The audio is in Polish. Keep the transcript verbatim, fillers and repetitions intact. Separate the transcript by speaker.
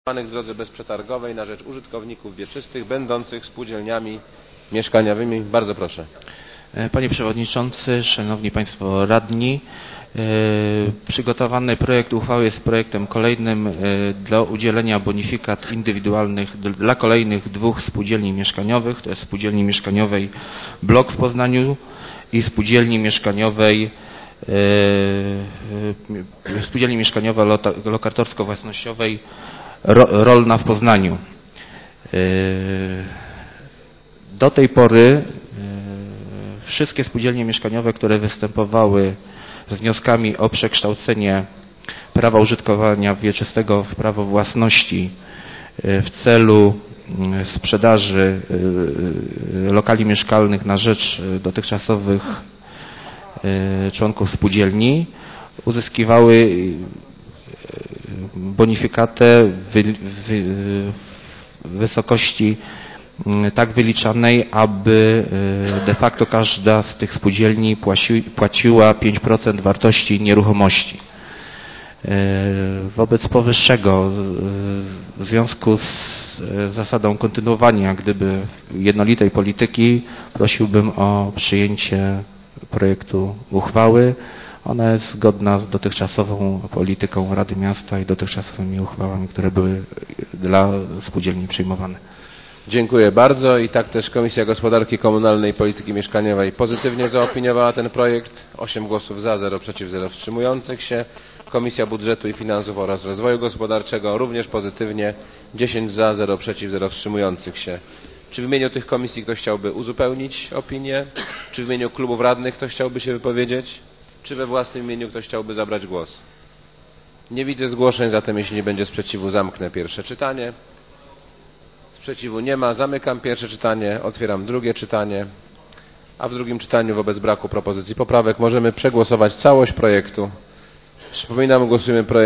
Speaker 1: w drodze bezprzetargowej na rzecz użytkowników wieczystych będących spółdzielniami mieszkaniowymi. Bardzo proszę.
Speaker 2: Panie Przewodniczący, Szanowni Państwo Radni, przygotowany projekt uchwały jest projektem kolejnym dla udzielenia bonifikat indywidualnych dla kolejnych dwóch spółdzielni mieszkaniowych, to jest spółdzielni mieszkaniowej Blok w Poznaniu i spółdzielni mieszkaniowej spółdzielni mieszkaniowej lokatorsko-własnościowej Rolna w Poznaniu. Do tej pory wszystkie spółdzielnie mieszkaniowe, które występowały z wnioskami o przekształcenie prawa użytkowania wieczystego w prawo własności w celu sprzedaży lokali mieszkalnych na rzecz dotychczasowych członków spółdzielni, uzyskiwały bonifikatę w wysokości tak wyliczanej, aby de facto każda z tych spółdzielni płaciła pięć procent wartości nieruchomości. Wobec powyższego, w związku z zasadą kontynuowania jak gdyby jednolitej polityki, prosiłbym o przyjęcie projektu uchwały. Ona jest zgodna z dotychczasową polityką Rady Miasta i dotychczasowymi uchwałami, które były dla spółdzielni przyjmowane.
Speaker 1: Dziękuję bardzo. I tak też Komisja Gospodarki Komunalnej i Polityki Mieszkaniowej pozytywnie zaopiniowała ten projekt. osiem głosów za, zero przeciw, zero wstrzymujących się. Komisja Budżetu i Finansów oraz Rozwoju Gospodarczego również pozytywnie. dziesięć za, zero przeciw, zero wstrzymujących się. Czy w imieniu tych komisji ktoś chciałby uzupełnić opinię? Czy w imieniu klubów radnych ktoś chciałby się wypowiedzieć? Czy we własnym imieniu ktoś chciałby zabrać głos? Nie widzę zgłoszeń, zatem jeśli nie będzie sprzeciwu, zamknę pierwsze czytanie. Sprzeciwu nie ma. Zamykam pierwsze czytanie. Otwieram drugie czytanie. A w drugim czytaniu wobec braku propozycji poprawek możemy przegłosować całość projektu. Przypominam, głosujemy projekt